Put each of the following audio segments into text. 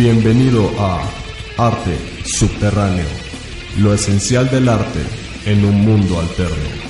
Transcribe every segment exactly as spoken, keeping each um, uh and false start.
Bienvenido a Arte Subterráneo, lo esencial del arte en un mundo alterno.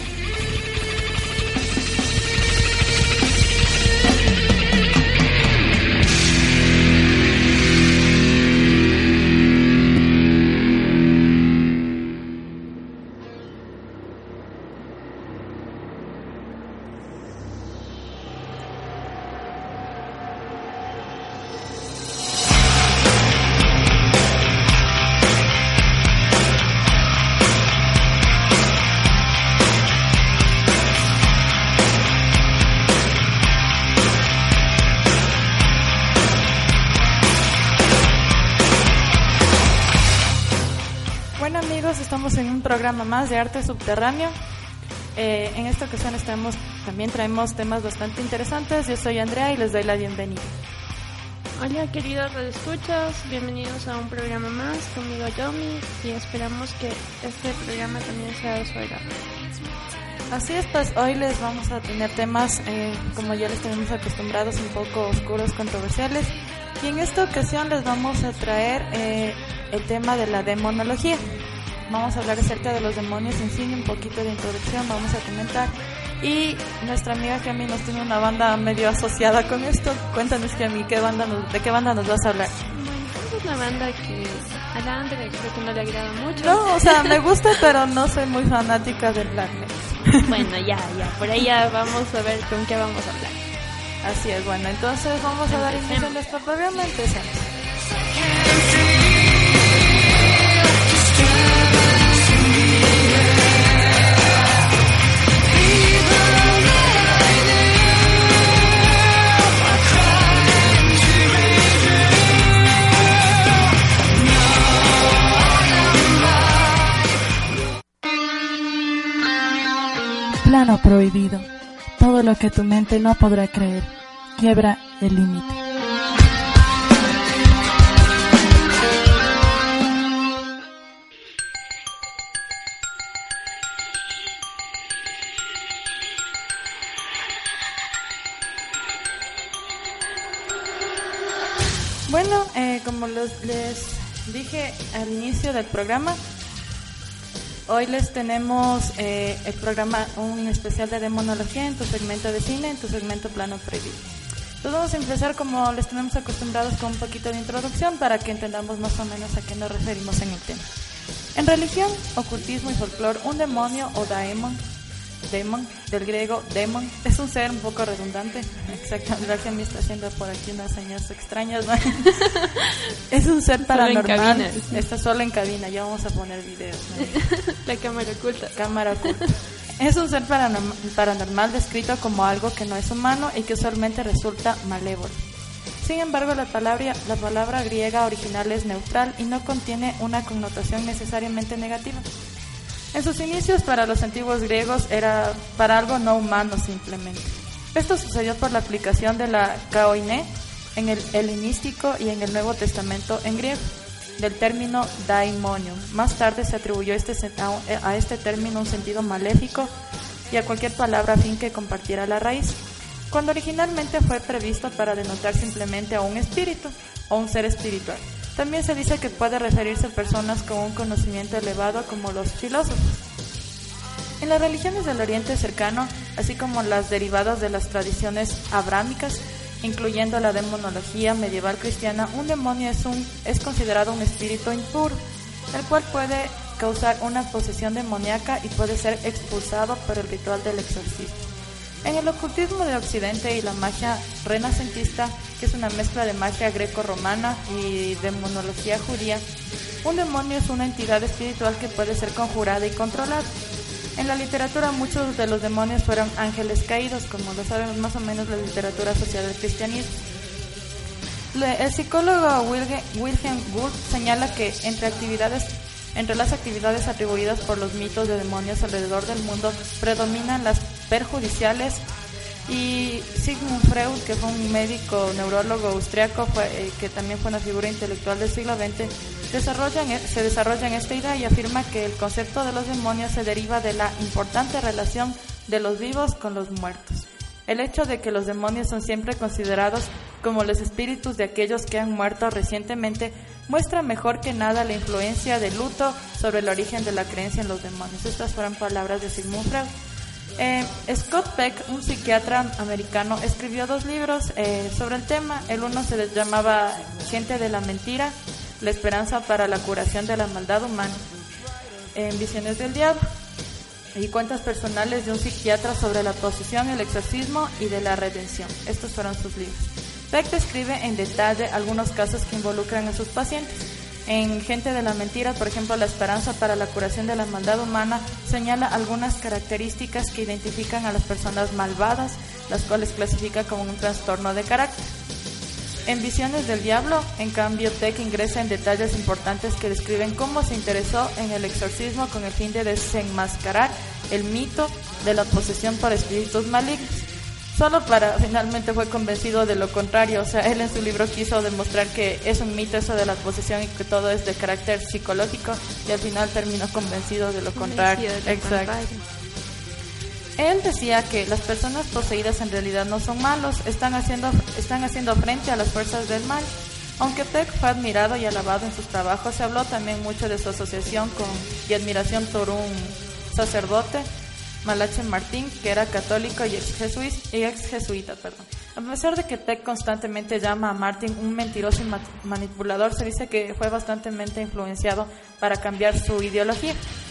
Programa más de arte subterráneo. Eh, en esta ocasión estamos, también traemos temas bastante interesantes. Yo soy Andrea y les doy la bienvenida. Hola queridos radioescuchas, bienvenidos a un programa más conmigo Yomi y esperamos que este programa también sea de su agrado. Así es, pues hoy les vamos a tener temas, eh, como ya les tenemos acostumbrados, un poco oscuros, controversiales, y en esta ocasión les vamos a traer eh, el tema de la demonología. Vamos a hablar acerca de los demonios en sí, un poquito de introducción, vamos a comentar. Y nuestra amiga Kemi nos tiene una banda medio asociada con esto. Cuéntanos, Kemi, ¿qué banda nos, ¿de qué banda nos vas a hablar? Bueno, es una banda que a la Andre creo que no le agrada mucho. No, o sea, me gusta, pero no soy muy fanática del black metal. Bueno, ya, ya, por ahí ya vamos a ver con qué vamos a hablar. Así es, bueno, entonces vamos a dar inicio a nuestro programa, empecemos. Plano prohibido. Todo lo que tu mente no podrá creer. Quiebra el límite. Bueno, eh, como los, les dije al inicio del programa, hoy les tenemos eh, el programa, un especial de demonología en tu segmento de cine, en tu segmento Plano Prohibido. Entonces vamos a empezar como les tenemos acostumbrados con un poquito de introducción para que entendamos más o menos a qué nos referimos en el tema. En religión, ocultismo y folclore, un demonio o daemon, demon, del griego demon, es un ser un poco redundante. Exactamente, la que me está haciendo por aquí unas señas extrañas, ¿no? Es un ser paranormal. Solo está solo en cabina, ya vamos a poner videos, ¿no? La cámara oculta. Cámara oculta. Es un ser paranormal, paranormal descrito como algo que no es humano y que usualmente resulta malévolo. Sin embargo, la palabra, la palabra griega original es neutral y no contiene una connotación necesariamente negativa. En sus inicios, para los antiguos griegos, era para algo no humano simplemente. Esto sucedió por la aplicación de la koiné en el helenístico y en el Nuevo Testamento en griego, del término daimonium. Más tarde se atribuyó este, a este término un sentido maléfico y a cualquier palabra afín que compartiera la raíz, cuando originalmente fue previsto para denotar simplemente a un espíritu o un ser espiritual. También se dice que puede referirse a personas con un conocimiento elevado como los filósofos. En las religiones del Oriente Cercano, así como las derivadas de las tradiciones abrámicas, incluyendo la demonología medieval cristiana, un demonio es, un, es considerado un espíritu impuro, el cual puede causar una posesión demoníaca y puede ser expulsado por el ritual del exorcismo. En el ocultismo de Occidente y la magia renacentista, que es una mezcla de magia greco-romana y demonología judía, un demonio es una entidad espiritual que puede ser conjurada y controlada. En la literatura muchos de los demonios fueron ángeles caídos, como lo sabemos más o menos la literatura asociada al cristianismo. El psicólogo Wilhelm Wundt señala que entre actividades Entre las actividades atribuidas por los mitos de demonios alrededor del mundo predominan las perjudiciales, y Sigmund Freud, que fue un médico neurólogo austriaco fue, eh, que también fue una figura intelectual del siglo veinte, desarrollan, se desarrolla en esta idea y afirma que el concepto de los demonios se deriva de la importante relación de los vivos con los muertos. El hecho de que los demonios son siempre considerados como los espíritus de aquellos que han muerto recientemente, muestra mejor que nada la influencia del luto sobre el origen de la creencia en los demonios. Estas fueron palabras de Sigmund Freud. Eh, Scott Peck, un psiquiatra americano, escribió dos libros eh, sobre el tema. El uno se llamaba Gente de la Mentira, la esperanza para la curación de la maldad humana, en Visiones del Diablo, y Cuentas personales de un psiquiatra sobre la posesión, el exorcismo y de la redención. Estos fueron sus libros. Peck describe en detalle algunos casos que involucran a sus pacientes. En Gente de la Mentira, por ejemplo, la esperanza para la curación de la maldad humana señala algunas características que identifican a las personas malvadas, las cuales clasifica como un trastorno de carácter. En Visiones del Diablo, en cambio, Peck ingresa en detalles importantes que describen cómo se interesó en el exorcismo con el fin de desenmascarar el mito de la posesión por espíritus malignos. Solo para, finalmente fue convencido de lo contrario. O sea, él en su libro quiso demostrar que es un mito eso de la posesión y que todo es de carácter psicológico, y al final terminó convencido de lo contrario. De lo Exacto. contrario. Él decía que las personas poseídas en realidad no son malos, están haciendo, están haciendo frente a las fuerzas del mal. Aunque Peck fue admirado y alabado en sus trabajos, se habló también mucho de su asociación con y admiración por un sacerdote, Malachi Martín, que era católico y ex jesuita, y ex jesuita, perdón. A pesar de que Peck constantemente llama a Martín un mentiroso y manipulador, se dice que fue bastante influenciado para cambiar su ideología.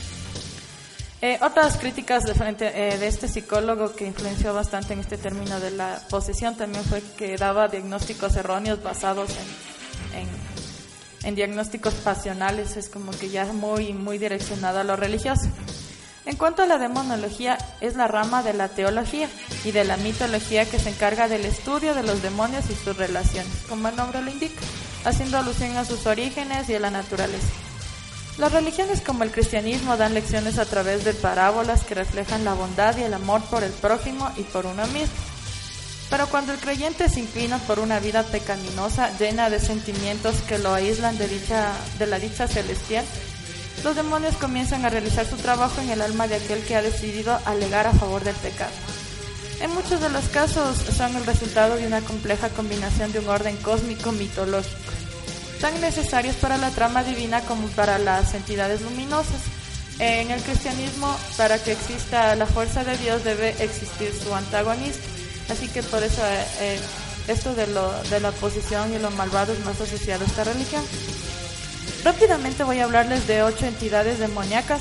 Eh, otras críticas de, frente, eh, de este psicólogo que influenció bastante en este término de la posesión también fue que daba diagnósticos erróneos basados en, en, en diagnósticos pasionales. Es como que ya muy, muy direccionado a lo religioso. En cuanto a la demonología, es la rama de la teología y de la mitología que se encarga del estudio de los demonios y sus relaciones, como el nombre lo indica, haciendo alusión a sus orígenes y a la naturaleza. Las religiones como el cristianismo dan lecciones a través de parábolas que reflejan la bondad y el amor por el prójimo y por uno mismo. Pero cuando el creyente se inclina por una vida pecaminosa, llena de sentimientos que lo aíslan de, dicha, de la dicha celestial, los demonios comienzan a realizar su trabajo en el alma de aquel que ha decidido alegar a favor del pecado. En muchos de los casos son el resultado de una compleja combinación de un orden cósmico mitológico, tan necesarios para la trama divina como para las entidades luminosas. En el cristianismo, para que exista la fuerza de Dios, debe existir su antagonista. Así que por eso eh, esto de, lo, de la oposición y lo malvado es más asociado a esta religión. Rápidamente voy a hablarles de ocho entidades demoníacas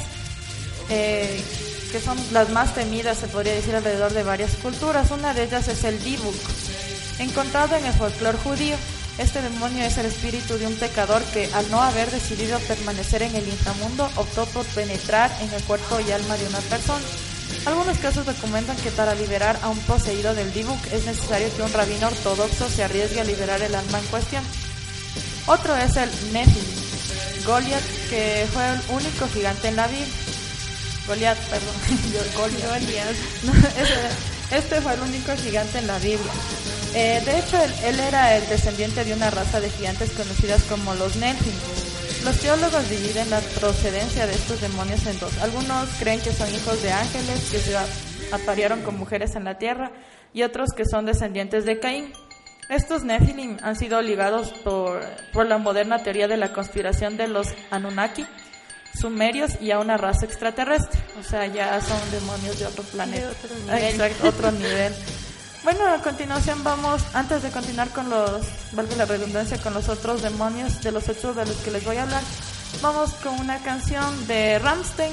eh, que son las más temidas, se podría decir, alrededor de varias culturas. Una de ellas es el Dibuk, encontrado en el folclore judío. Este demonio es el espíritu de un pecador que, al no haber decidido permanecer en el inframundo, optó por penetrar en el cuerpo y alma de una persona. Algunos casos documentan que para liberar a un poseído del Dibuk es necesario que un rabino ortodoxo se arriesgue a liberar el alma en cuestión. Otro es el Nephilim, Goliat, que fue el único gigante en la Biblia. Goliat, perdón, Goliat. Goliat. No, ese, este fue el único gigante en la Biblia. Eh, de hecho, él, él era el descendiente de una raza de gigantes conocidas como los Nephilim. Los teólogos dividen la procedencia de estos demonios en dos. Algunos creen que son hijos de ángeles que se aparearon con mujeres en la tierra, y otros que son descendientes de Caín. Estos Nephilim han sido ligados por, por la moderna teoría de la conspiración de los Anunnaki, sumerios y a una raza extraterrestre. O sea, ya son demonios de otro planeta. De otro nivel. Exacto, otro nivel. Bueno, a continuación vamos, antes de continuar con los, valga la redundancia, con los otros demonios de los ocho de los que les voy a hablar, vamos con una canción de Rammstein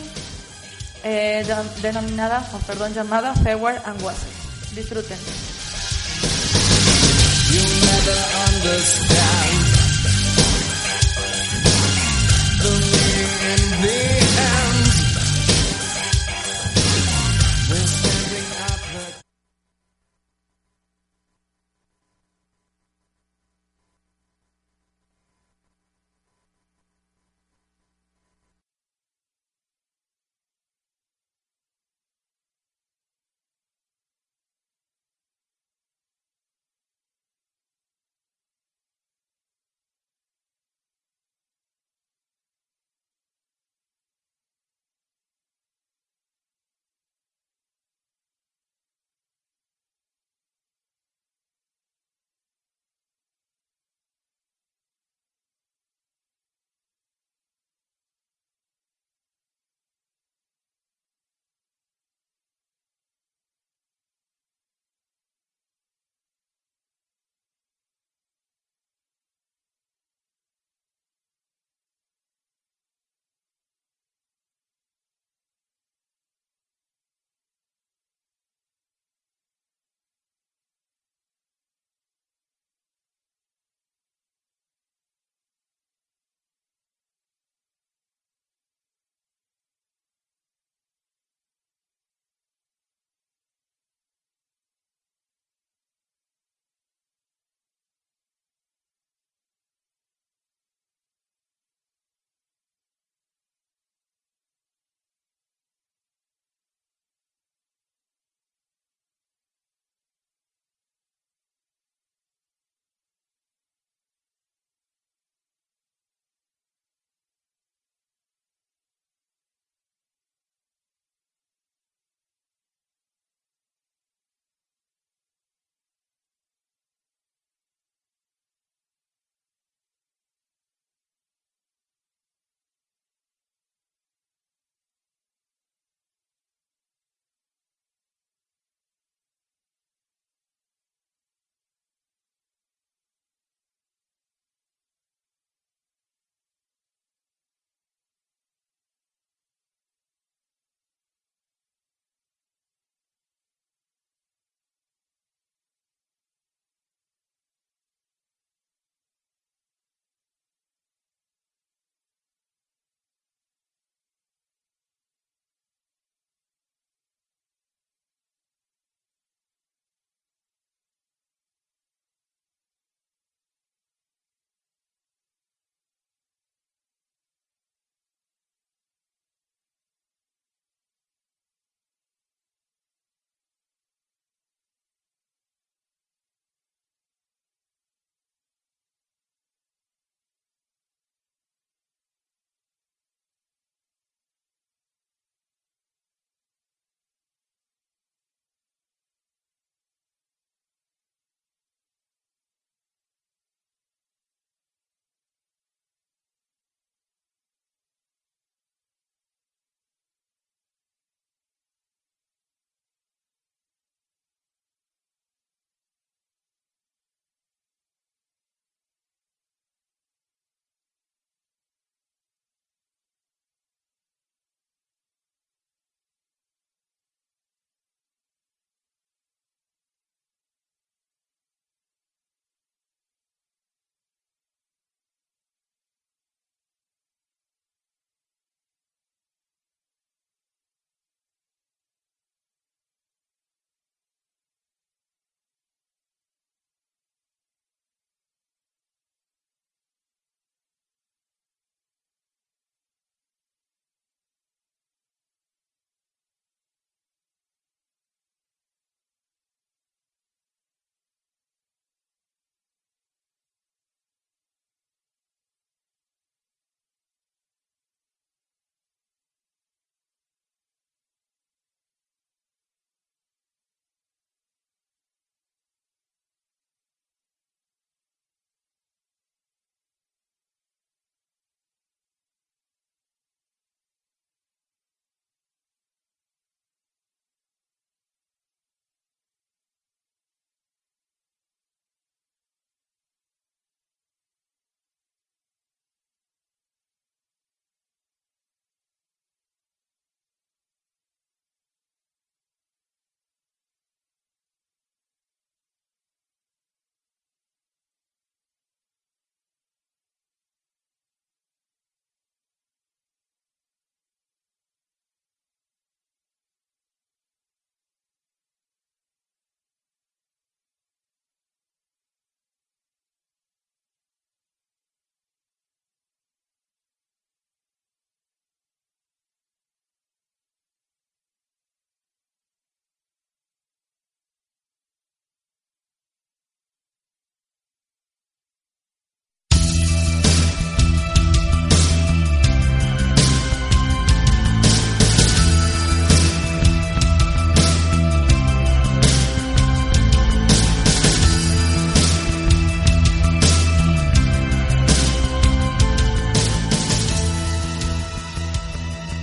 eh, denominada, o perdón, llamada Feuer and Wasser. Disfruten. You'll never understand the meaning in the end.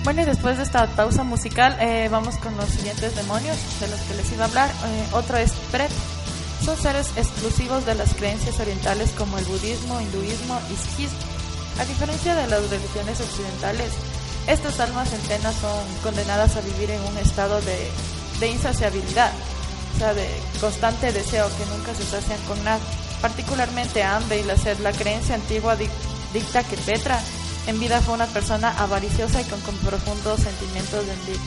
Bueno, y después de esta pausa musical, eh, vamos con los siguientes demonios de los que les iba a hablar. Eh, otro es Pret. Son seres exclusivos de las creencias orientales como el budismo, hinduismo y sikhismo. A diferencia de las religiones occidentales, estas almas en pena son condenadas a vivir en un estado de, de insaciabilidad, o sea, de constante deseo que nunca se sacian con nada. Particularmente hambre y la sed. La creencia antigua dic- dicta que Petra en vida fue una persona avariciosa y con, con profundos sentimientos de envidia.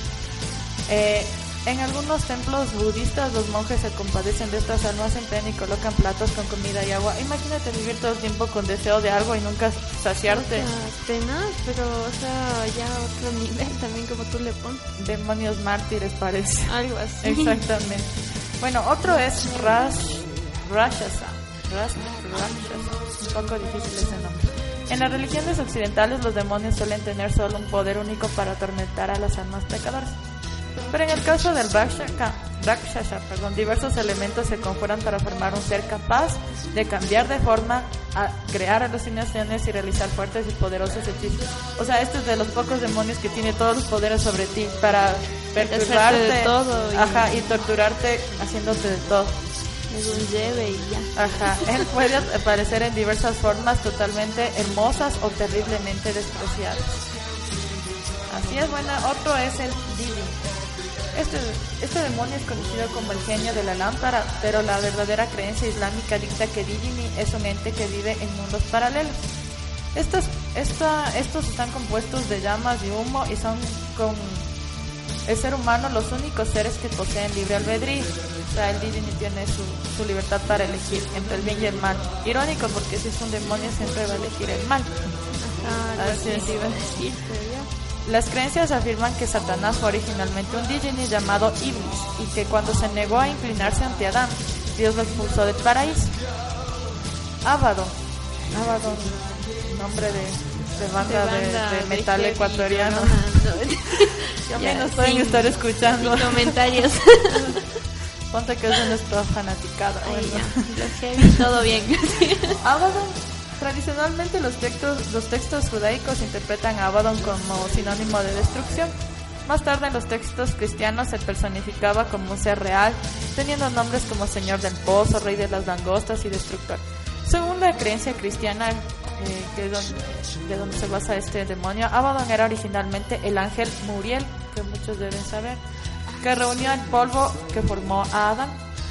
Eh, en algunos templos budistas los monjes se compadecen de estas almas en pena y colocan platos con comida y agua. Imagínate vivir todo el tiempo con deseo de algo y nunca saciarte. O sea, pena, pero o sea, ya otro nivel también como tú le pones. Demonios mártires parece. Algo así. Exactamente. Bueno, otro es Ras, Rashasa. Ras, Rashasa. Un poco difícil ese nombre. En las religiones occidentales los demonios suelen tener solo un poder único para atormentar a las almas pecadoras. Pero en el caso del Rakshasa, Rakshasa, perdón, diversos elementos se conjuran para formar un ser capaz de cambiar de forma, a crear alucinaciones y realizar fuertes y poderosos hechizos. O sea, este es de los pocos demonios que tiene todos los poderes sobre ti para perturbarte de todo y... ajá, y torturarte haciéndote de todo. Es un lleve y ya. Ajá, él puede aparecer en diversas formas totalmente hermosas o terriblemente despreciadas. Así es, bueno, otro es el Dili. Este, este demonio es conocido como el genio de la lámpara, pero la verdadera creencia islámica dicta que Didini es un ente que vive en mundos paralelos. Estos, esta, estos están compuestos de llamas y humo y son con el ser humano los únicos seres que poseen libre albedrío. O sea, el Didini tiene su, su libertad para elegir entre el bien y el mal. Irónico porque si es un demonio siempre va a elegir el mal. Ajá, Así es. iba a decir, pero ya. Las creencias afirman que Satanás fue originalmente un Djinni llamado Iblis y que cuando se negó a inclinarse ante Adán, Dios lo expulsó del paraíso. Abaddon, Abaddon, nombre de, de banda de, banda de de metal heavy, ecuatoriano. no, no. Yo Ya, menos pueden sin- estar escuchando. sin comentarios. Ponte que es de nuestra fanaticada. Ay, Bueno. ya, los heavy, todo bien. Abaddon. Tradicionalmente los textos, los textos judaicos interpretan a Abaddon como sinónimo de destrucción. Más tarde en los textos cristianos se personificaba como un ser real, teniendo nombres como Señor del Pozo, Rey de las Langostas y Destructor. Según la creencia cristiana, eh, que es donde, de donde se basa este demonio, Abaddon era originalmente el ángel Muriel, que muchos deben saber, que reunió el polvo que formó a Adán.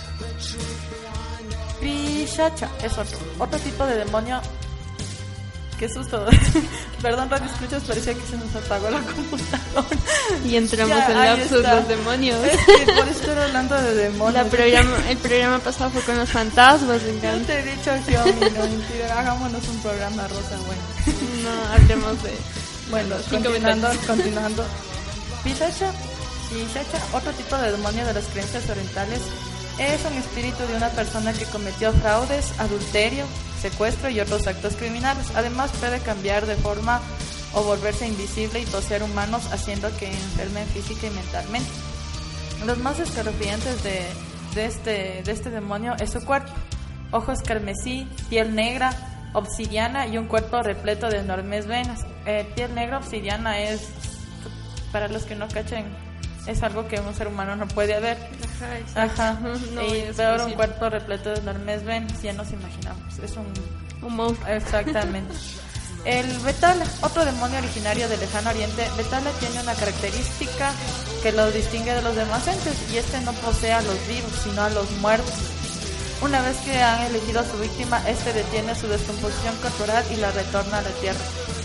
Pishacha es otro, otro tipo de demonio. Qué susto. Perdón, radio escuchas, parecía que se nos apagó la computadora. Y entramos Ya, en ahí lapsus está. los demonios. Es que por eso estoy hablando de demonios. La programa, el programa pasado fue con los fantasmas, me Yo encanta. te he dicho, Giomi, no mentira, hagámonos un programa rosa, bueno. No, hablemos de... Bueno, Sin continuando, comentarios. continuando. Pishacha, Pishacha, otro tipo de demonio de las creencias orientales, es un espíritu de una persona que cometió fraudes, adulterio, secuestro y otros actos criminales. Además puede cambiar de forma o volverse invisible y poseer humanos, haciendo que enfermen física y mentalmente. Los más escalofriantes de, de, este, de este demonio es su cuerpo. Ojos carmesí, piel negra, obsidiana y un cuerpo repleto de enormes venas. Eh, piel negra obsidiana es, para los que no cachen, es algo que un ser humano no puede ver. Ajá, exacto. Ajá. No, y es peor un posible. cuerpo repleto de enormes venas, ya nos imaginamos. Es un... Un monstruo. Exactamente. El Betala, otro demonio originario del lejano oriente. Betala tiene una característica que lo distingue de los demás entes, y este no posee a los vivos, sino a los muertos. Una vez que han elegido a su víctima, este detiene su descomposición corporal y la retorna a la tierra.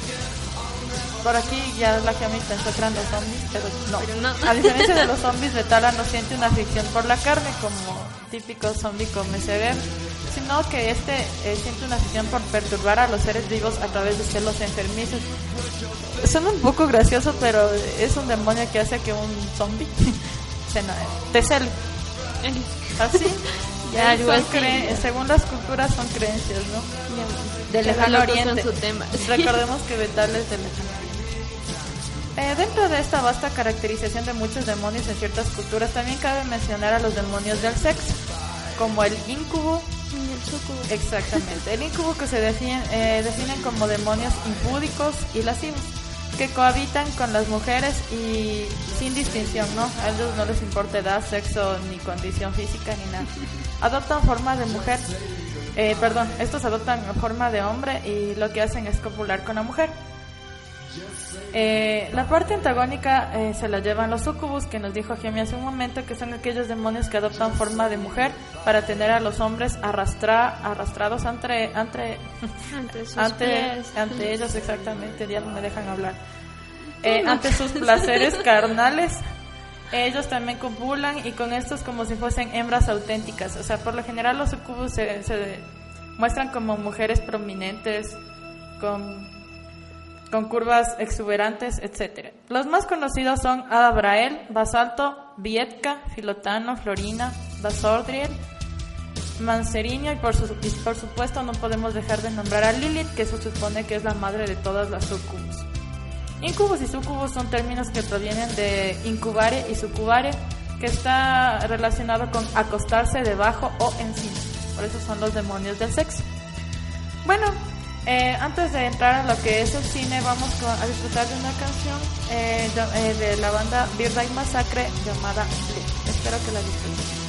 Por aquí ya la Gemi pensó que eran los zombies, pero no. Pero no. A diferencia de los zombies, Betala no siente una fricción por la carne como típico zombie come severo, sino que este eh, siente una fricción por perturbar a los seres vivos a través de celos enfermizos. Suena un poco gracioso, pero es un demonio que hace que un zombie se na- te cele. Así. Ya, Eh, algo son así, cre- ya. según las culturas son creencias, ¿no? Ya, Del cada lejano loco con oriente. su tema. Recordemos que Betala es del lejano oriente. Eh, dentro de esta vasta caracterización de muchos demonios en ciertas culturas, también cabe mencionar a los demonios del sexo, como el incubo. Y el sucubo. Exactamente, el incubo, que se definen, eh, definen como demonios impúdicos y lascivos. que cohabitan con las mujeres y sin distinción, ¿no? A ellos no les importa edad, sexo, ni condición física, ni nada. Adoptan forma de mujer, eh, perdón, estos adoptan forma de hombre y lo que hacen es copular con la mujer. Eh, la parte antagónica eh, se la llevan los sucubus, que nos dijo Gemi hace un momento, que son aquellos demonios que adoptan forma de mujer para tener a los hombres arrastra, arrastrados ante, ante, Ante sus ante, pies. ante ellos, exactamente, ya no me dejan hablar. Eh, ante sus placeres carnales. Ellos también copulan y con estos como si fuesen hembras auténticas. O sea, por lo general los sucubus se, se muestran como mujeres prominentes, con con curvas exuberantes, etcétera. Los más conocidos son Adabrael, Basalto, Vietka, Filotano, Florina, Basordriel, Manceriño y por, su, y por supuesto no podemos dejar de nombrar a Lilith, que se supone que es la madre de todas las sucubus. Incubus y sucubus son términos que provienen de incubare y sucubare, que está relacionado con acostarse debajo o encima. Por eso son los demonios del sexo. Bueno, Eh, antes de entrar a lo que es el cine, vamos a disfrutar de una canción eh, de, eh, de la banda Birthday Massacre llamada Blue. Espero que la disfruten.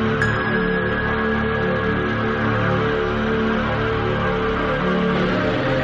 Thank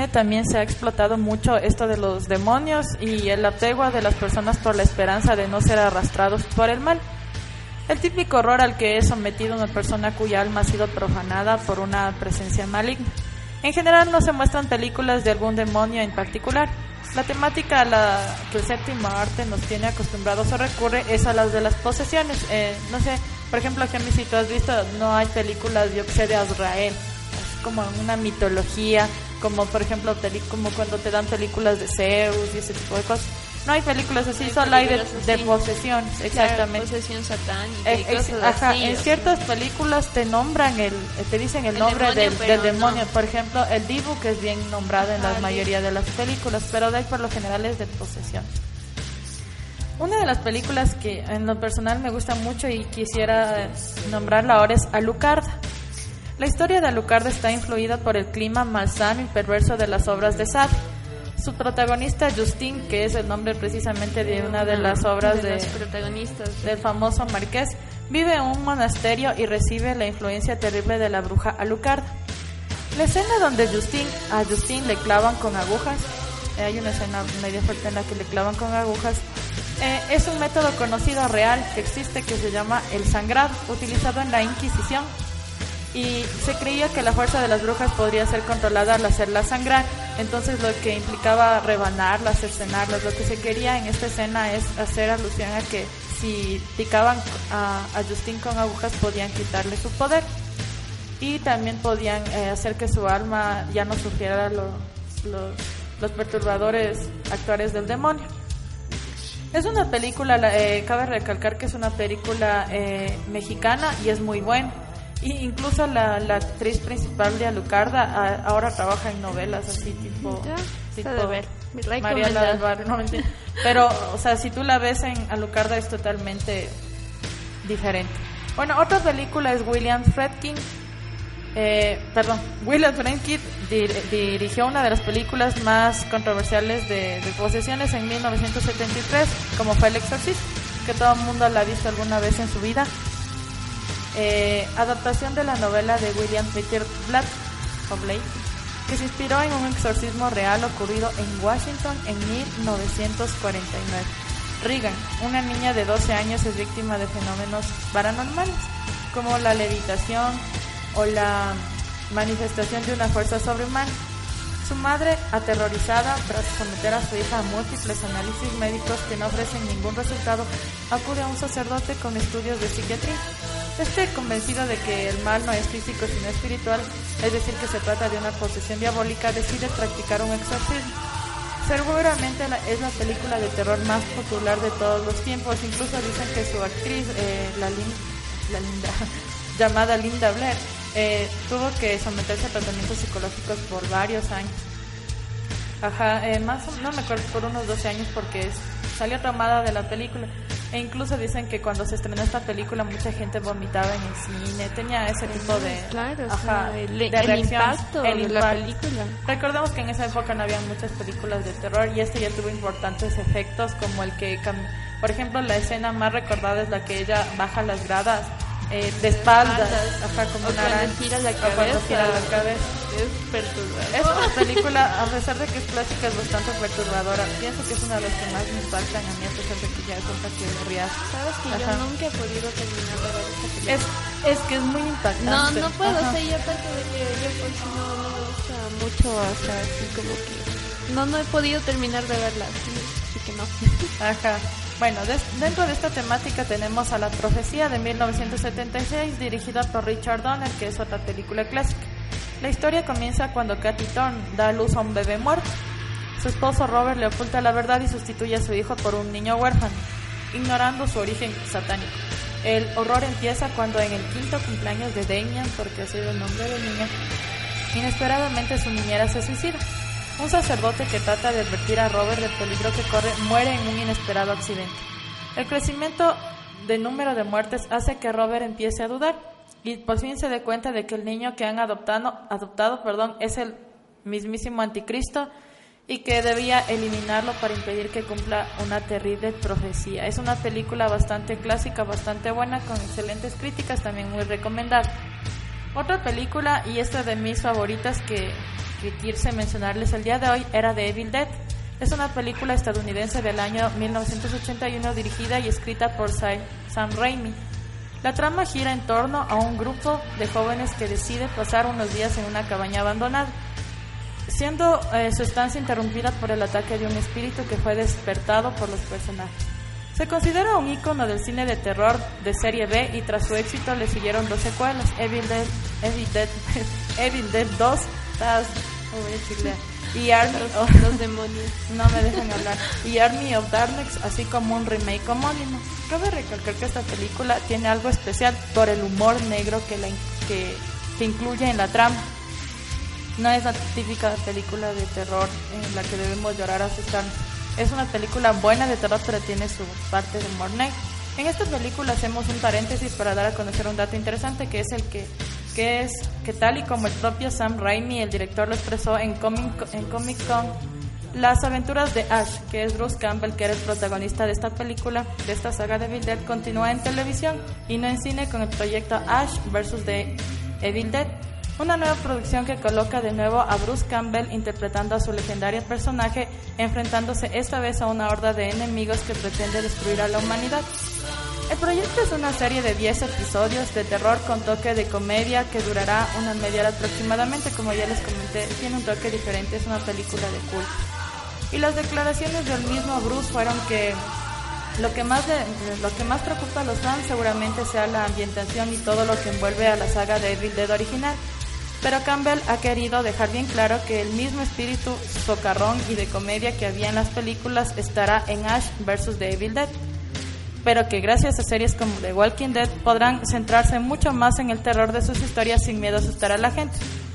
cine también se ha explotado mucho esto de los demonios y el apego de las personas por la esperanza de no ser arrastrados por el mal. El típico horror al que es sometido una persona cuya alma ha sido profanada por una presencia maligna. En general no se muestran películas de algún demonio en particular. La temática a la que el séptimo arte nos tiene acostumbrados o recurre es a las de las posesiones. Eh, no sé, por ejemplo, Gemi, si tú has visto, no hay películas, yo que sé, de Azrael, es como una mitología, como por ejemplo, peli- como cuando te dan películas de Zeus y ese tipo de cosas. No hay películas así, Hay solo hay de, películas de así. posesiones, exactamente. Claro, posesión satánica Eh, y ex- cosas ajá, así, en o sea. ciertas películas te nombran el, eh, te dicen el, El nombre demonio, del, pero del demonio. no. Por ejemplo, el Dibu, que es bien nombrado en Ajá, la el mayoría de las películas, pero de ahí por lo general es de posesión. Una de las películas que en lo personal me gusta mucho y quisiera eh, nombrarla ahora es Alucarda. La historia de Alucarda está influida por el clima malsano y perverso de las obras de Sade. Su protagonista, Justine, que es el nombre precisamente de una de las obras de de, los protagonistas del famoso marqués, vive en un monasterio y recibe la influencia terrible de la bruja Alucarda. La escena donde Justine, a Justine le clavan con agujas, eh, hay una escena medio fuerte en la que le clavan con agujas, eh, es un método conocido real que existe que se llama el sangrado, utilizado en la Inquisición. Y se creía que la fuerza de las brujas podría ser controlada al hacerlas sangrar, entonces lo que implicaba rebanarlas, cercenarlas. Lo que se quería en esta escena es hacer alusión a que si picaban a, a Justine con agujas podían quitarle su poder y también podían eh, hacer que su alma ya no sufriera lo, lo, los perturbadores actuales del demonio. Es una película, eh, cabe recalcar que es una película eh, mexicana y es muy buena. Y incluso la, la actriz principal de Alucarda a, ahora trabaja en novelas así tipo, Ya, tipo está de ver. Mariela del Barrio, no, mentira. Pero, o sea, si tú la ves en Alucarda es totalmente diferente. Bueno, otra película es William Friedkin. Eh, perdón, William Friedkin dir, dirigió una de las películas más controversiales de, de posesiones en mil novecientos setenta y tres, como fue El Exorcista, que todo el mundo la ha visto alguna vez en su vida. Eh, adaptación de la novela de William Peter Blatt, o Blake, que se inspiró en un exorcismo real ocurrido en Washington en mil novecientos cuarenta y nueve. Regan, una niña de doce años, es víctima de fenómenos paranormales, como la levitación o la manifestación de una fuerza sobrehumana. Su madre, aterrorizada tras someter a su hija a múltiples análisis médicos que no ofrecen ningún resultado, acude a un sacerdote con estudios de psiquiatría. Este, convencido de que el mal no es físico sino espiritual, es decir, que se trata de una posesión diabólica, decide practicar un exorcismo. Seguramente la, es la película de terror más popular de todos los tiempos. Incluso dicen que su actriz, eh, la, lin, la linda, llamada Linda Blair, eh, tuvo que someterse a tratamientos psicológicos por varios años. Ajá, eh, más no me acuerdo, por unos doce años, porque es, salió traumada de la película. E incluso dicen que cuando se estrenó esta película mucha gente vomitaba en el cine, tenía ese tipo de, claro, o ajá, sea, el, de el reacción, impacto el de la impacto. película. Recordemos que en esa época no había muchas películas de terror y este ya tuvo importantes efectos, como el que, por ejemplo, la escena más recordada es la que ella baja las gradas eh, de espaldas, ajá, como o una cuando araña, gira la o cuando cabeza, gira la cabeza. es perturbador. Es una película, a pesar de que es clásica, es bastante perturbadora. Pienso que es una de las que más me impactan a mí, a pesar de que ya es otra que me rías. Sabes que Ajá. yo nunca he podido terminar de ver esta película. Es, es que es muy impactante. No, no puedo, Ajá. o sea, y aparte de que yo por si no, no me gusta mucho, o sea, así como que no, no he podido terminar de verla, así, así que no. Ajá. Bueno, des, dentro de esta temática tenemos a La Profecía de mil novecientos setenta y seis, dirigida por Richard Donner, que es otra película clásica. La historia comienza cuando Cathy Thorne da a luz a un bebé muerto. Su esposo Robert le oculta la verdad y sustituye a su hijo por un niño huérfano, ignorando su origen satánico. El horror empieza cuando en el quinto cumpleaños de Damien, porque ha sido el nombre del niño, inesperadamente su niñera se suicida. Un sacerdote que trata de advertir a Robert del peligro que corre muere en un inesperado accidente. El crecimiento del número de muertes hace que Robert empiece a dudar y por fin se dé cuenta de que el niño que han adoptado, adoptado perdón, es el mismísimo anticristo y que debía eliminarlo para impedir que cumpla una terrible profecía. Es una película bastante clásica, bastante buena, con excelentes críticas, también muy recomendable. Otra película, y esta de mis favoritas que, que quise mencionarles el día de hoy, era The Evil Dead. Es una película estadounidense del año mil novecientos ochenta y uno dirigida y escrita por Sam Raimi. La trama gira en torno a un grupo de jóvenes que decide pasar unos días en una cabaña abandonada, siendo eh, su estancia interrumpida por el ataque de un espíritu que fue despertado por los personajes. Se considera un ícono del cine de terror de serie B y tras su éxito le siguieron dos secuelas, Evil Dead, Evil Dead, Evil Dead dos, tas, oh, voy a chiclear, y Army of Los demonios. no me dejan hablar, y Army of Darkness, así como un remake homónimo. Cabe recalcar que esta película tiene algo especial por el humor negro que, la, que, que incluye en la trama. No es la típica película de terror en la que debemos llorar, asustarnos. Es una película buena de terror, pero tiene su parte de humor negro. En esta película hacemos un paréntesis para dar a conocer un dato interesante, que es el que, que es que tal y como el propio Sam Raimi, el director, lo expresó en Comic, en Comic Con, las aventuras de Ash, que es Bruce Campbell, que era el protagonista de esta película, de esta saga de Evil Dead, continúa en televisión y no en cine con el proyecto Ash versus The Evil Dead. Una nueva producción que coloca de nuevo a Bruce Campbell interpretando a su legendario personaje, enfrentándose esta vez a una horda de enemigos que pretende destruir a la humanidad. El proyecto es una serie de diez episodios de terror con toque de comedia que durará una media hora aproximadamente. Como ya les comenté, tiene un toque diferente, es una película de culto. Y las declaraciones del mismo Bruce fueron que lo que más de, lo que más preocupa a los fans seguramente sea la ambientación y todo lo que envuelve a la saga de Evil Dead original. Pero Campbell ha querido dejar bien claro que el mismo espíritu socarrón y de comedia que había en las películas estará en Ash versus The Evil Dead, pero que gracias a series como The Walking Dead podrán centrarse mucho más en el terror de sus historias sin miedo a asustar a la gente.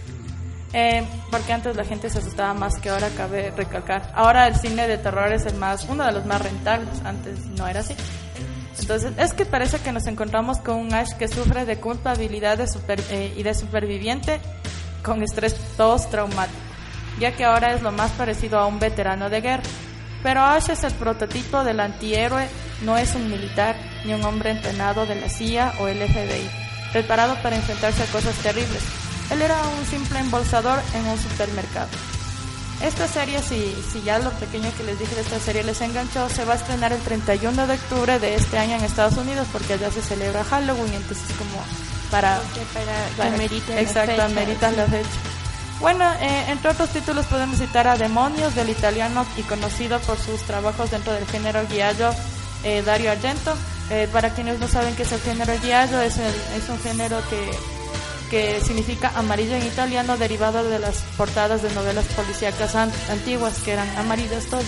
Eh, porque antes la gente se asustaba más que ahora, cabe recalcar. Ahora el cine de terror es el más, uno de los más rentables, antes no era así. Entonces, es que parece que nos encontramos con un Ash que sufre de culpabilidad de super, eh, y de superviviente con estrés postraumático, ya que ahora es lo más parecido a un veterano de guerra. Pero Ash es el prototipo del antihéroe, no es un militar ni un hombre entrenado de la C I A o el F B I, preparado para enfrentarse a cosas terribles. Él era un simple embolsador en un supermercado. Esta serie, si, si ya lo pequeño que les dije de esta serie les enganchó, se va a estrenar el treinta y uno de octubre de este año en Estados Unidos, porque allá se celebra Halloween, entonces como para... para, para amerita exacto, la fecha. amerita la fecha. Bueno, eh, entre otros títulos podemos citar a Demonios, del italiano y conocido por sus trabajos dentro del género giallo, eh, Dario Argento. Eh, para quienes no saben qué es el género giallo, es, el, es un género que... que significa amarillo en italiano, derivado de las portadas de novelas policíacas antiguas, que eran amarillas todas.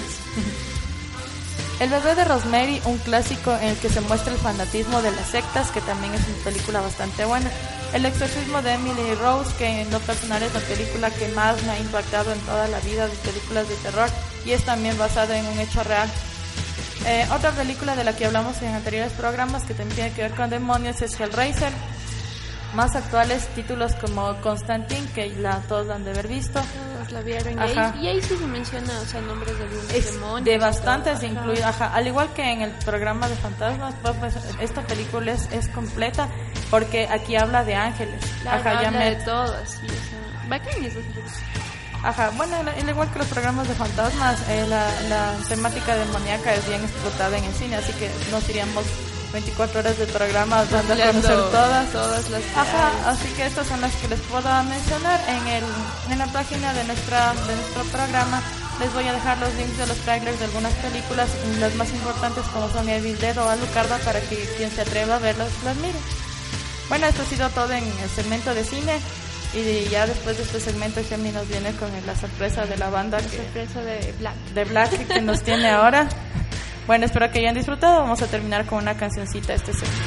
El bebé de Rosemary, un clásico en el que se muestra el fanatismo de las sectas, que también es una película bastante buena. El exorcismo de Emily Rose, que en lo personal es la película que más me ha impactado en toda la vida de películas de terror, y es también basada en un hecho real. Eh, otra película de la que hablamos en anteriores programas, que también tiene que ver con demonios, es Hellraiser. Más actuales títulos como Constantine, que la, todos la han de haber visto. Todos la vieron. Y Ajá. ahí, y ahí sí se menciona, o sea, nombres de algunos Es demonios. de bastantes todo. incluidos, ajá. Al igual que en el programa de fantasmas, pues, pues, esta película es, es completa porque aquí habla de ángeles. Claro, Ajá, ya habla me- de todo, así, o sea, bacán eso. Ajá, bueno, al al igual que los programas de fantasmas, eh, la, la temática demoníaca es bien explotada en el cine, así que nos iríamos veinticuatro horas de programas dando a Hablando conocer todas. todas las que Ajá, hay. así que estas son las que les puedo mencionar en el en la página de nuestra de nuestro programa. Les voy a dejar los links de los trailers de algunas películas, y las más importantes como son Evil Dead o Alucarda, para que quien se atreva a verlas las mire. Bueno, esto ha sido todo en el segmento de cine, y ya después de este segmento Gemini nos viene con la sorpresa de la banda La que, sorpresa de Black. de Black que nos tiene ahora. Bueno, espero que hayan disfrutado. Vamos a terminar con una cancioncita este segmento.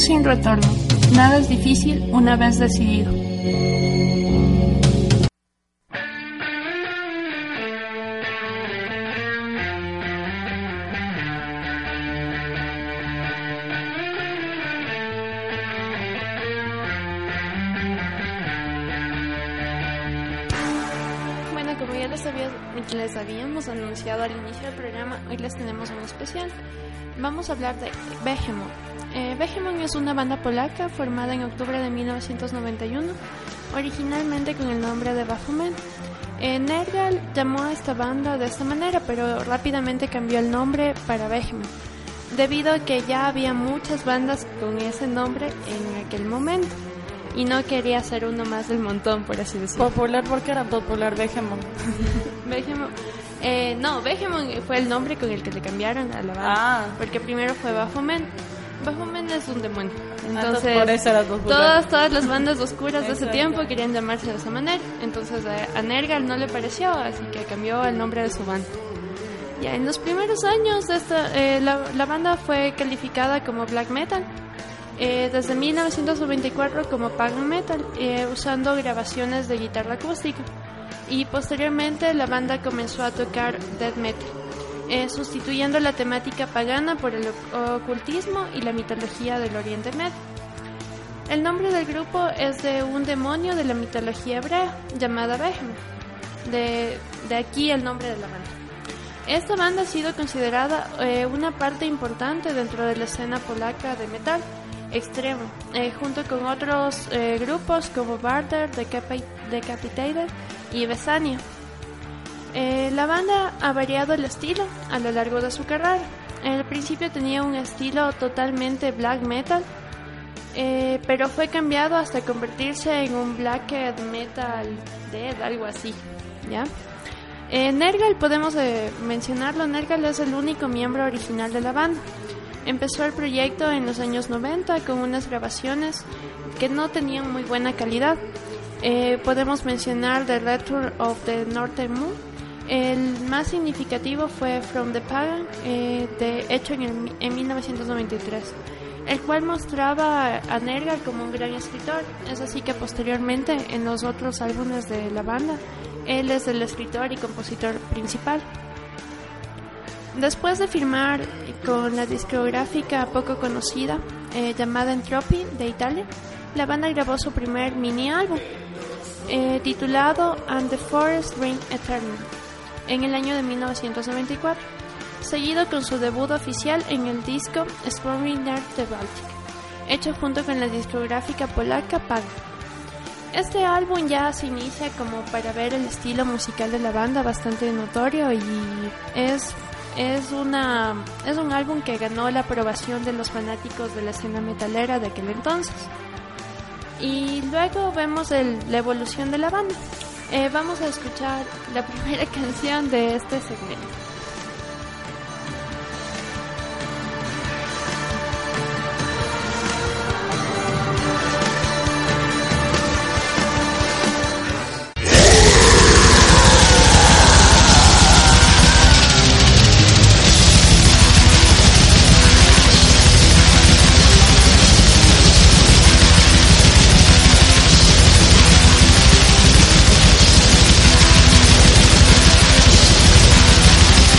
sin retorno. Nada es difícil una vez decidido. Bueno, como ya les, había, les habíamos anunciado al inicio del programa, hoy les tenemos un especial. Vamos a hablar de Behemoth. Eh, Behemoth es una banda polaca formada en octubre de mil novecientos noventa y uno, originalmente con el nombre de Baphomet. Eh, Nergal llamó a esta banda de esta manera, pero rápidamente cambió el nombre para Behemoth, debido a que ya había muchas bandas con ese nombre en aquel momento y no quería ser uno más del montón, por así decirlo. Popular porque era popular Behemoth. Behemoth. Eh, no, Behemoth fue el nombre con el que le cambiaron a la banda, Ah. porque primero fue Baphomet. Baphomet es un demonio. Entonces, Entonces, por eso era popular. todas, todas las bandas oscuras de ese Exacto. tiempo querían llamarse de esa manera. Entonces a, a Nergal no le pareció, así que cambió el nombre de su banda. Ya en los primeros años esta, eh, la, la banda fue calificada como black metal, eh, desde mil novecientos noventa y cuatro como pagan metal, eh, usando grabaciones de guitarra acústica, y posteriormente la banda comenzó a tocar death metal, eh, sustituyendo la temática pagana por el ocultismo y la mitología del Oriente Medio. El nombre del grupo es de un demonio de la mitología hebrea llamada Behemoth, de, de aquí el nombre de la banda. Esta banda ha sido considerada eh, una parte importante dentro de la escena polaca de metal extremo, eh, junto con otros eh, grupos como Barter, Decapi- Decapitated y Besania. Eh, la banda ha variado el estilo a lo largo de su carrera. Al principio tenía un estilo totalmente black metal, eh, pero fue cambiado hasta convertirse en un black metal death, algo así, ¿ya? Eh, Nergal, podemos eh, mencionarlo, Nergal es el único miembro original de la banda. Empezó el proyecto en los años noventa con unas grabaciones que no tenían muy buena calidad. Eh, podemos mencionar The Return of the Northern Moon. El más significativo fue From the Pagan, eh, de, hecho en, el, en mil novecientos noventa y tres, el cual mostraba a Nergal como un gran escritor. Es así que posteriormente en los otros álbumes de la banda él es el escritor y compositor principal. Después de firmar con la discográfica poco conocida eh, llamada Entropy de Italia, la banda grabó su primer mini álbum eh, titulado And the Forest Reign Eternal en el año de mil novecientos noventa y cuatro, seguido con su debut oficial en el disco Swarming Earth the Baltic, hecho junto con la discográfica polaca Paga. Este álbum ya se inicia como para ver el estilo musical de la banda bastante notorio, y es es una es un álbum que ganó la aprobación de los fanáticos de la escena metalera de aquel entonces. Y luego vemos el, la evolución de la banda. Eh, vamos a escuchar la primera canción de este segmento. We'll be right back.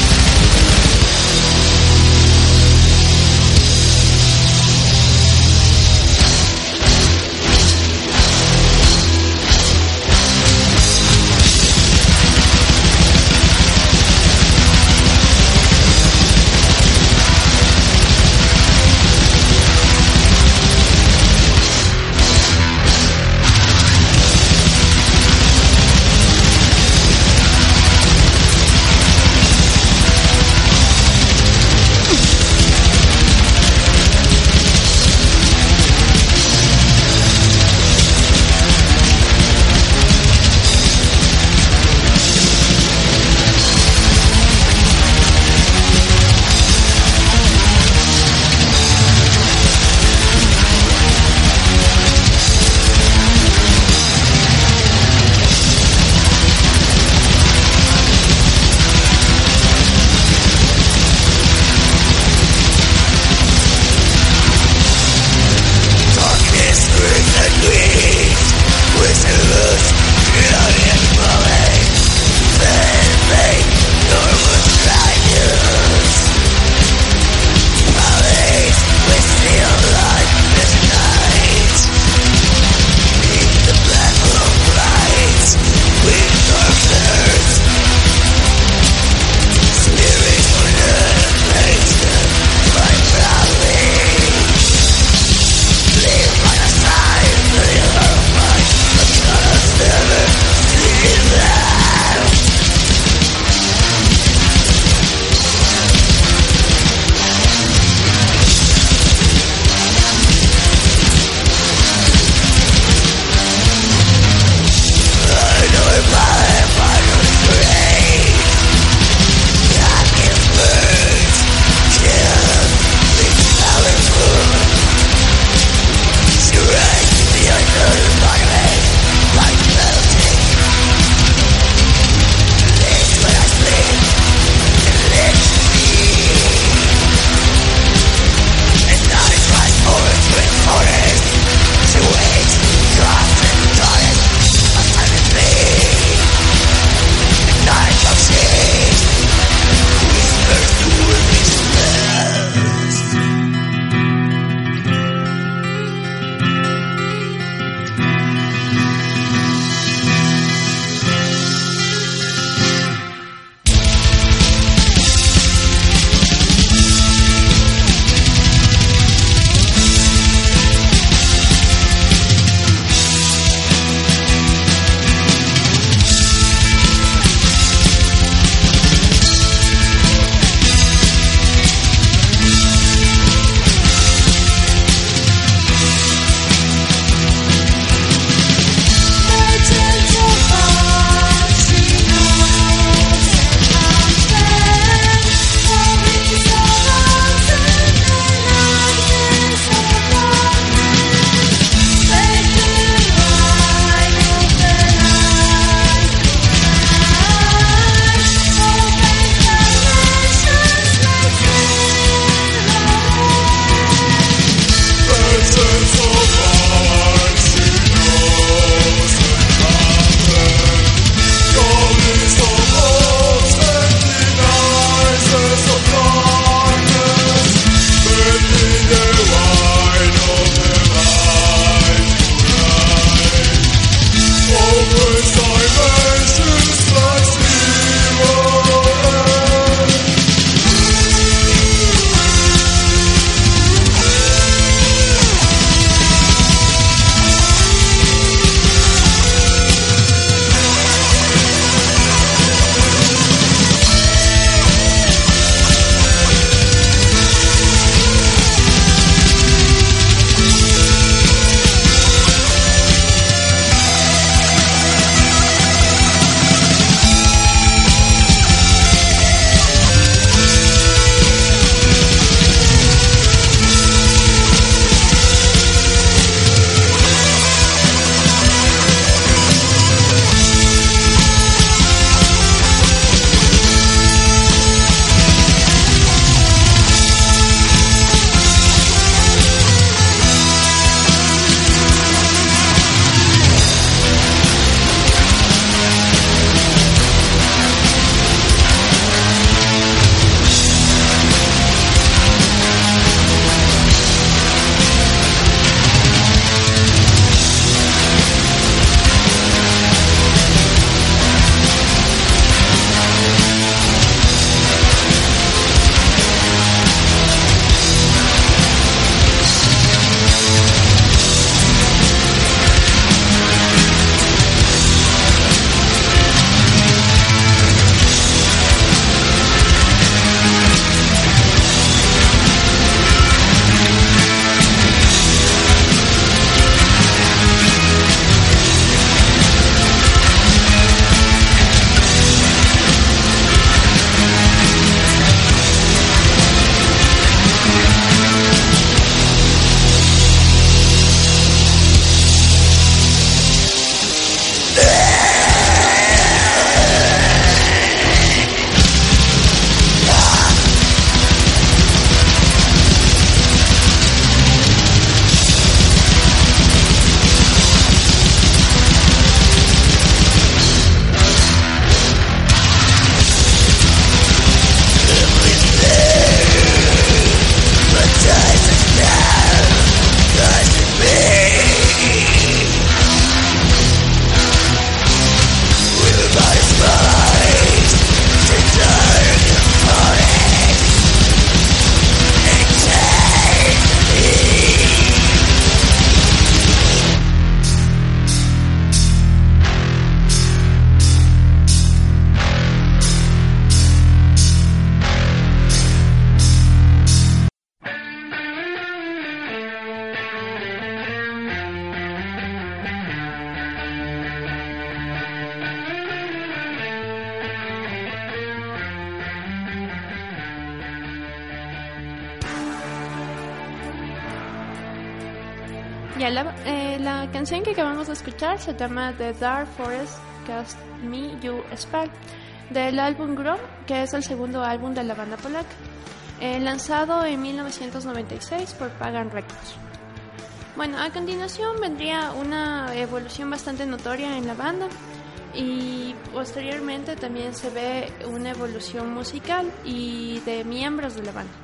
Ya, la, eh, la canción que acabamos de escuchar se llama The Dark Forest Cast Me You Spell, del álbum Grow, que es el segundo álbum de la banda polaca, eh, lanzado en mil novecientos noventa y seis por Pagan Records. Bueno, a continuación vendría una evolución bastante notoria en la banda, y posteriormente también se ve una evolución musical y de miembros de la banda.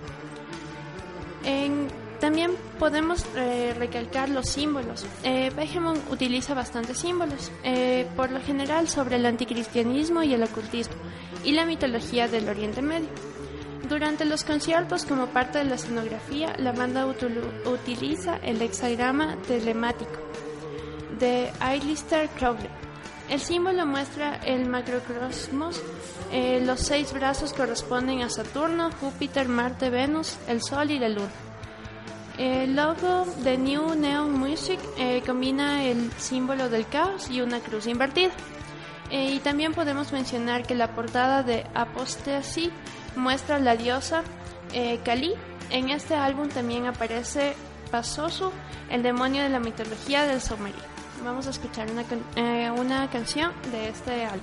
En También podemos eh, recalcar los símbolos. Eh, Behemoth utiliza bastantes símbolos, eh, por lo general sobre el anticristianismo y el ocultismo, y la mitología del Oriente Medio. Durante los conciertos, como parte de la escenografía, la banda utul- utiliza el hexagrama telemático de Aleister Crowley. El símbolo muestra el macrocosmos. Eh, los seis brazos corresponden a Saturno, Júpiter, Marte, Venus, el Sol y la Luna. El logo de New Neon Music eh, combina el símbolo del caos y una cruz invertida. Eh, y también podemos mencionar que la portada de Apostasy muestra la diosa eh, Kali. En este álbum también aparece Pazuzu, el demonio de la mitología del Sumerio. Vamos a escuchar una, eh, una canción de este álbum.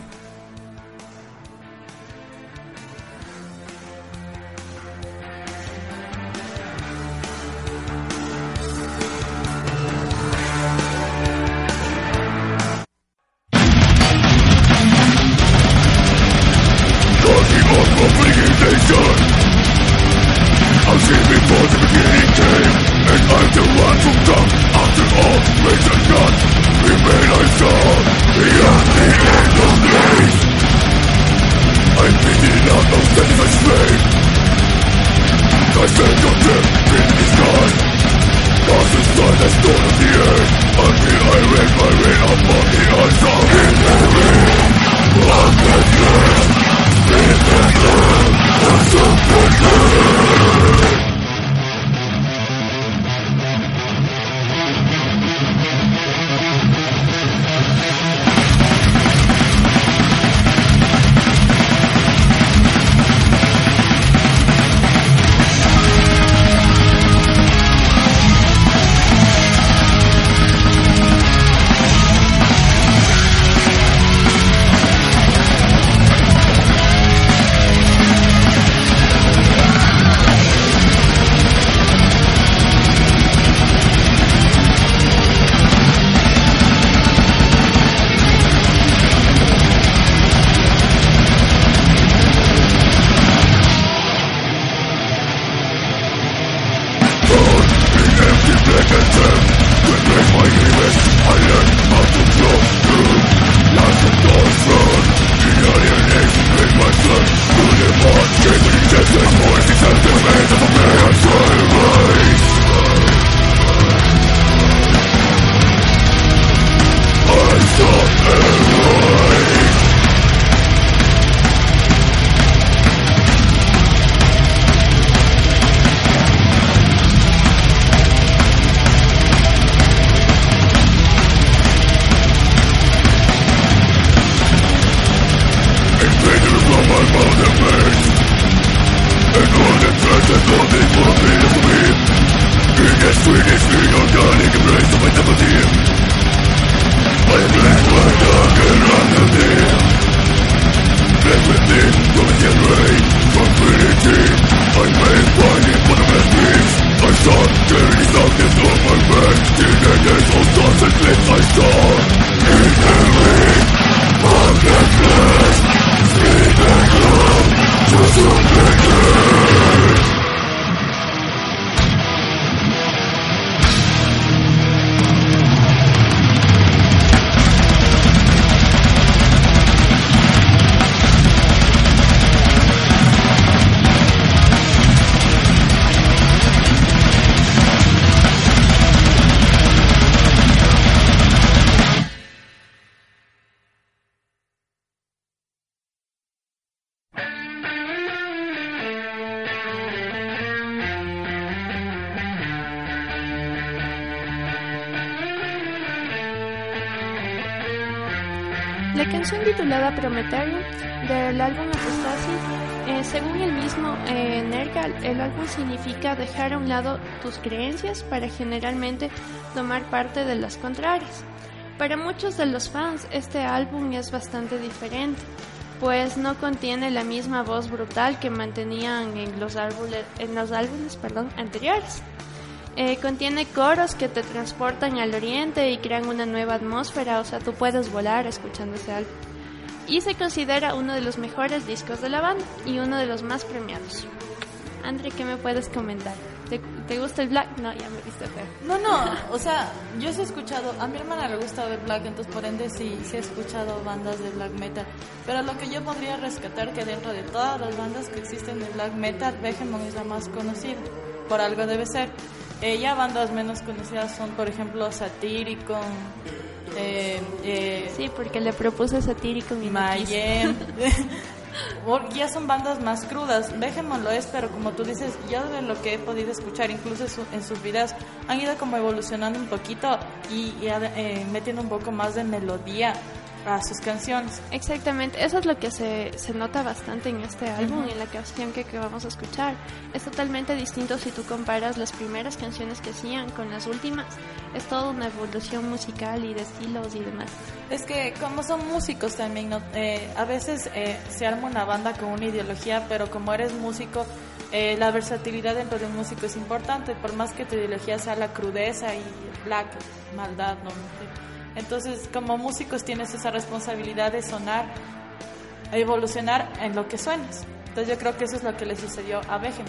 I've seen before the beginning came, and I'm the one who come after all, raise and not remain unsolved beyond the end of days. I'm beating out of satisfied flame. I stand on them in the sky, cause the sun has gone of the earth, until I raise my rain upon the unsung. In the rain, I'm the earth, in the earth, I'm something good. La canción titulada Prometarium del álbum Apostasy Eh, según el mismo eh, Nergal, el álbum significa dejar a un lado tus creencias para generalmente tomar parte de las contrarias. Para muchos de los fans, este álbum es bastante diferente, pues no contiene la misma voz brutal que mantenían en los álbumes, en los álbumes perdón, anteriores. Eh, contiene coros que te transportan al oriente y crean una nueva atmósfera, o sea, tú puedes volar escuchando ese álbum. Y se considera uno de los mejores discos de la banda y uno de los más premiados. André, ¿qué me puedes comentar? ¿Te, te gusta el Black? No, ya me viste feo. No, no, o sea, yo sí he escuchado, a mi hermana le gusta ver Black, entonces por ende sí, sí he escuchado bandas de Black Metal. Pero lo que yo podría rescatar que dentro de todas las bandas que existen de Black Metal, Behemoth es la más conocida, por algo debe ser. Eh, ya bandas menos conocidas son, por ejemplo, Satyricon, eh, eh, sí, porque le propuse Satyricon y Mayhem. Ya son bandas más crudas. Behemoth lo es, pero como tú dices, yo de lo que he podido escuchar, incluso su, en sus videos, han ido como evolucionando un poquito y, y eh, metiendo un poco más de melodía a sus canciones. Exactamente, eso es lo que se, se nota bastante en este álbum, uh-huh. En la canción que, que vamos a escuchar. Es totalmente distinto si tú comparas las primeras canciones que hacían con las últimas. Es toda una evolución musical y de estilos y demás. Es que como son músicos también, ¿no? eh, a veces eh, se arma una banda con una ideología, pero como eres músico, eh, la versatilidad dentro de un músico es importante, por más que tu ideología sea la crudeza y black, maldad, ¿no? Entonces, como músicos tienes esa responsabilidad de sonar, evolucionar en lo que suenas. Entonces yo creo que eso es lo que le sucedió a Behemoth.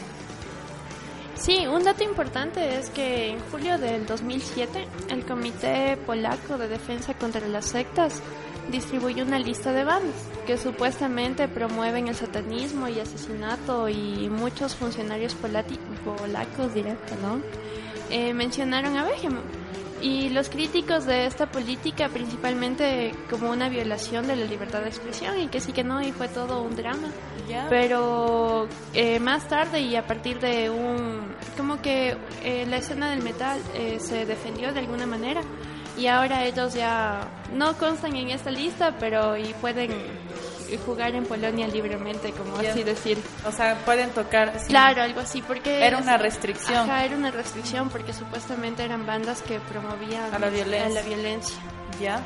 Sí, un dato importante es que en julio del dos mil siete, el Comité Polaco de Defensa contra las Sectas distribuyó una lista de bandas que supuestamente promueven el satanismo y asesinato, y muchos funcionarios polati- polacos, diré, perdón, eh, mencionaron a Behemoth. Y los críticos de esta política principalmente como una violación de la libertad de expresión, y que sí que no, y fue todo un drama. Yeah. Pero eh, más tarde, y a partir de un... como que eh, la escena del metal eh, se defendió de alguna manera, y ahora ellos ya no constan en esta lista, pero y pueden jugar en Polonia libremente, como yeah. así decir. O sea, pueden tocar. Sí. Claro, algo así, porque era una restricción. Ajá, era una restricción porque supuestamente eran bandas que promovían a la violencia. A la violencia. Ya.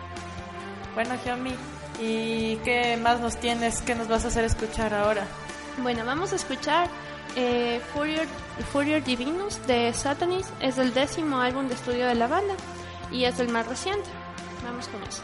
Bueno, Xiaomi, ¿y qué más nos tienes? ¿Qué nos vas a hacer escuchar ahora? Bueno, vamos a escuchar eh, Furior, Furior Divinus de Satanis. Es el décimo álbum de estudio de la banda y es el más reciente. Vamos con eso.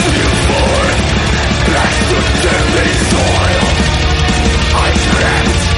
Deadly soil I tremble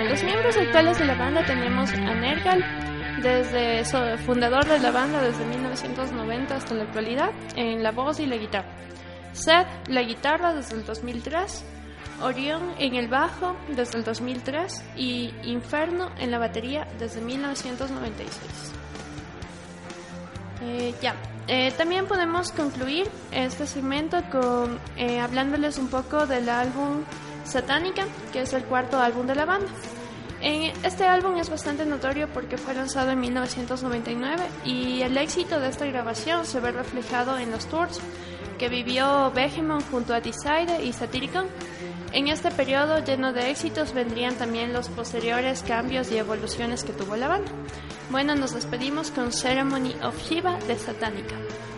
los miembros actuales de la banda tenemos a Nergal, desde so, fundador de la banda desde mil novecientos noventa hasta la actualidad, en la voz y la guitarra. Seth, la guitarra desde el dos mil tres, Orión en el bajo desde el dos mil tres y Inferno en la batería desde mil novecientos noventa y seis. Eh, ya, eh, también podemos concluir este segmento con eh, hablándoles un poco del álbum Satánica, que es el cuarto álbum de la banda. En este álbum es bastante notorio porque fue lanzado en mil novecientos noventa y nueve y el éxito de esta grabación se ve reflejado en los tours que vivió Behemoth junto a Deicide y Satyricon. En este periodo lleno de éxitos vendrían también los posteriores cambios y evoluciones que tuvo la banda. Bueno, nos despedimos con Ceremony of Shiva de Satánica.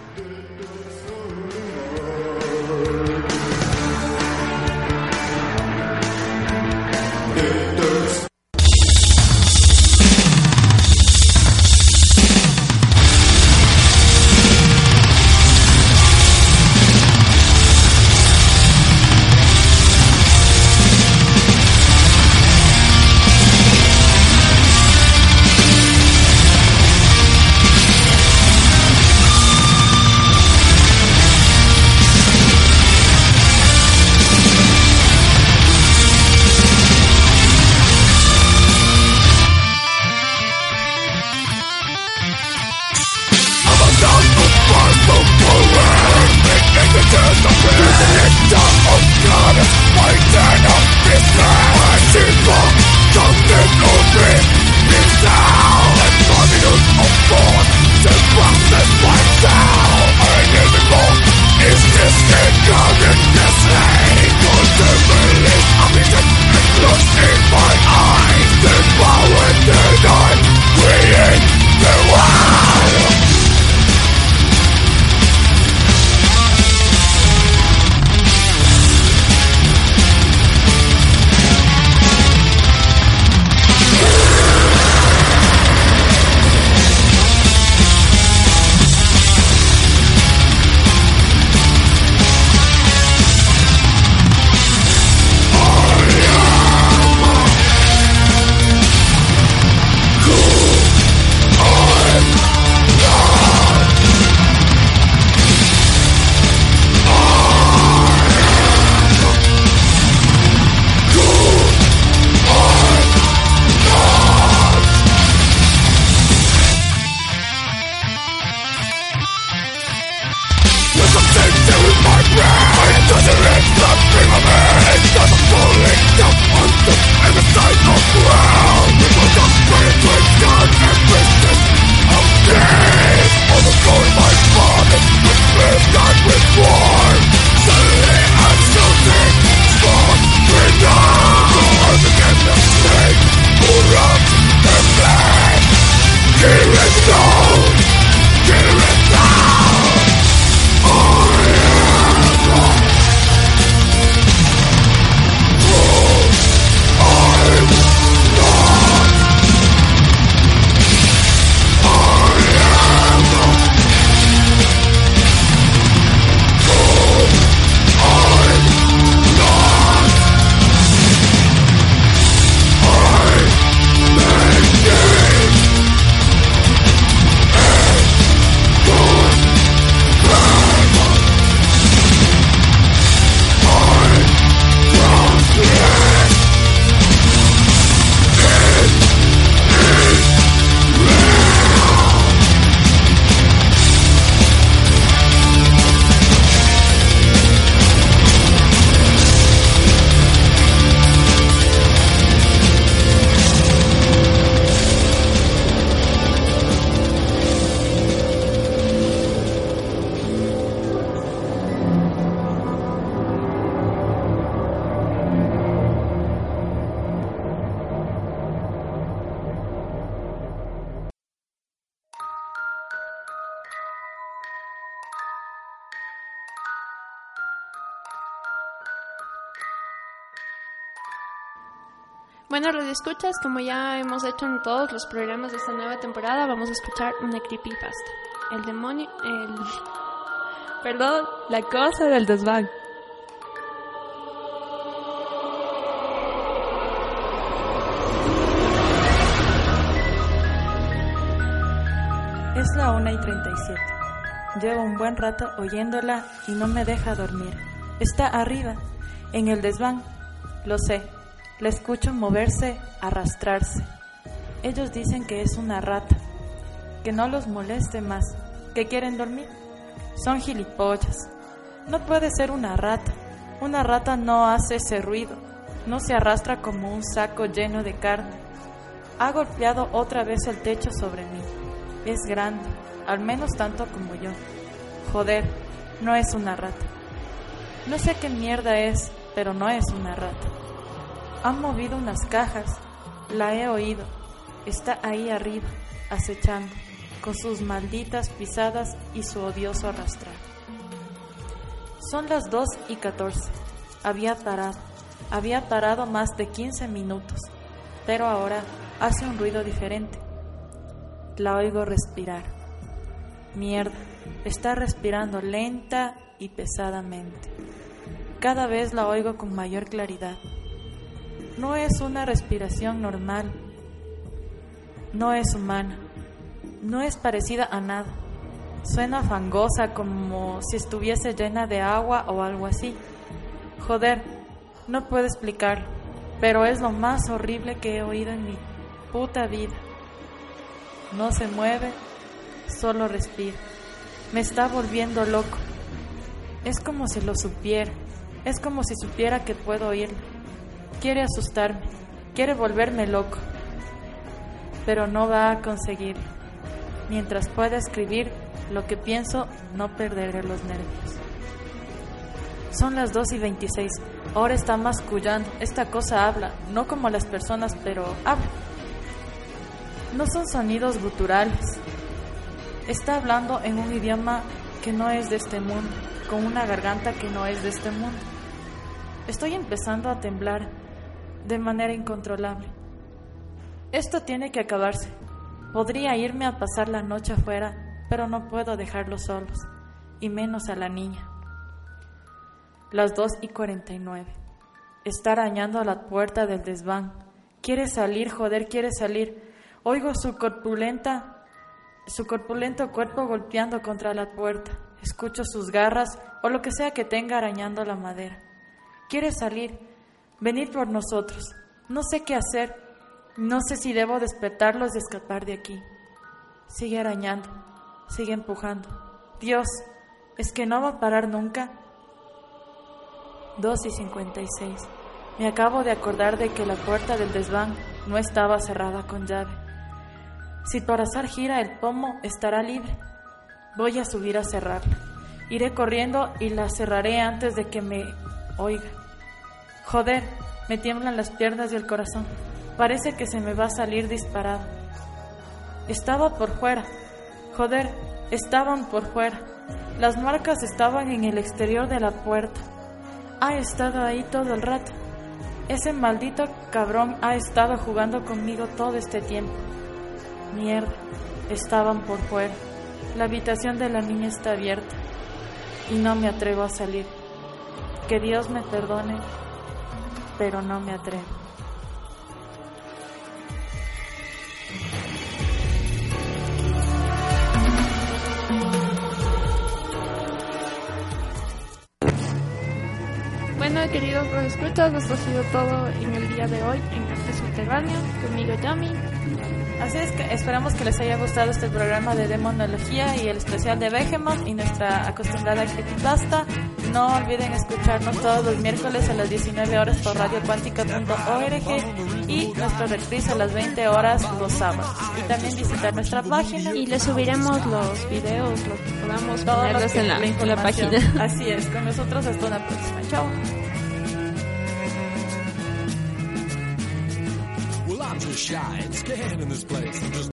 Bueno, radioescuchas, como ya hemos hecho en todos los programas de esta nueva temporada, vamos a escuchar una creepypasta. El demonio, el... Perdón, la cosa del desván. una y treinta y siete. Llevo un buen rato oyéndola y no me deja dormir. Está arriba, en el desván. Lo sé, la escucho moverse, arrastrarse. Ellos dicen que es una rata, que no los moleste más, que quieren dormir. Son gilipollas. No puede ser una rata. Una rata no hace ese ruido, no se arrastra como un saco lleno de carne. Ha golpeado otra vez el techo sobre mí. Es grande, al menos tanto como yo. Joder, no es una rata. No sé qué mierda es, pero no es una rata. Han movido unas cajas, la he oído. Está ahí arriba, acechando, con sus malditas pisadas y su odioso arrastrar. Son las dos y catorce. Había parado, había parado más de quince minutos, pero ahora hace un ruido diferente. La oigo respirar. Mierda, está respirando lenta y pesadamente. Cada vez la oigo con mayor claridad. No es una respiración normal. No es humana. No es parecida a nada. Suena fangosa, como si estuviese llena de agua o algo así. Joder, no puedo explicarlo, pero es lo más horrible que he oído en mi puta vida. No se mueve, solo respira. Me está volviendo loco. Es como si lo supiera. Es como si supiera que puedo oírlo. Quiere asustarme, quiere volverme loco, pero no va a conseguirlo. Mientras pueda escribir lo que pienso, no perderé los nervios. Son las dos y veintiséis. Ahora está mascullando. Esta cosa habla, no como las personas, pero habla. No son sonidos guturales. Está hablando en un idioma que no es de este mundo, con una garganta que no es de este mundo. Estoy empezando a temblar de manera incontrolable. Esto tiene que acabarse. Podría irme a pasar la noche afuera, pero no puedo dejarlos solos, y menos a la niña. Las dos y cuarenta y nueve. Está arañando a la puerta del desván. Quiere salir, joder, quiere salir. Oigo su corpulenta, su corpulento cuerpo golpeando contra la puerta. Escucho sus garras o lo que sea que tenga arañando la madera. Quiere salir, venir por nosotros. No sé qué hacer. No sé si debo despertarlos y escapar de aquí. Sigue arañando, sigue empujando. Dios, ¿es que no va a parar nunca? Dos y cincuenta y seis. Me acabo de acordar de que la puerta del desván no estaba cerrada con llave. Si por azar gira el pomo, estará libre. Voy a subir a cerrarla. Iré corriendo y la cerraré antes de que me oiga. Joder, me tiemblan las piernas y el corazón. Parece que se me va a salir disparado. Estaba por fuera. Joder, estaban por fuera. Las marcas estaban en el exterior de la puerta. Ha estado ahí todo el rato. Ese maldito cabrón ha estado jugando conmigo todo este tiempo. Mierda, estaban por fuera. La habitación de la niña está abierta y no me atrevo a salir. Que Dios me perdone, pero no me atrevo. Bueno, queridos escuchas, esto ha sido todo en el día de hoy en Arte Subterráneo, conmigo Yami. Así es que esperamos que les haya gustado este programa de demonología y el especial de Behemoth y nuestra acostumbrada creepypasta. No olviden escucharnos todos los miércoles a las diecinueve horas por radio cuántica punto org y nuestro reprise a las veinte horas los sábados. Y también visitar nuestra página. Y les subiremos los videos, los que podamos Todo ponerlos en la, la en la página. Así es, con nosotros hasta una próxima. Chao. Well, I'm just shy and scared in this place. I'm just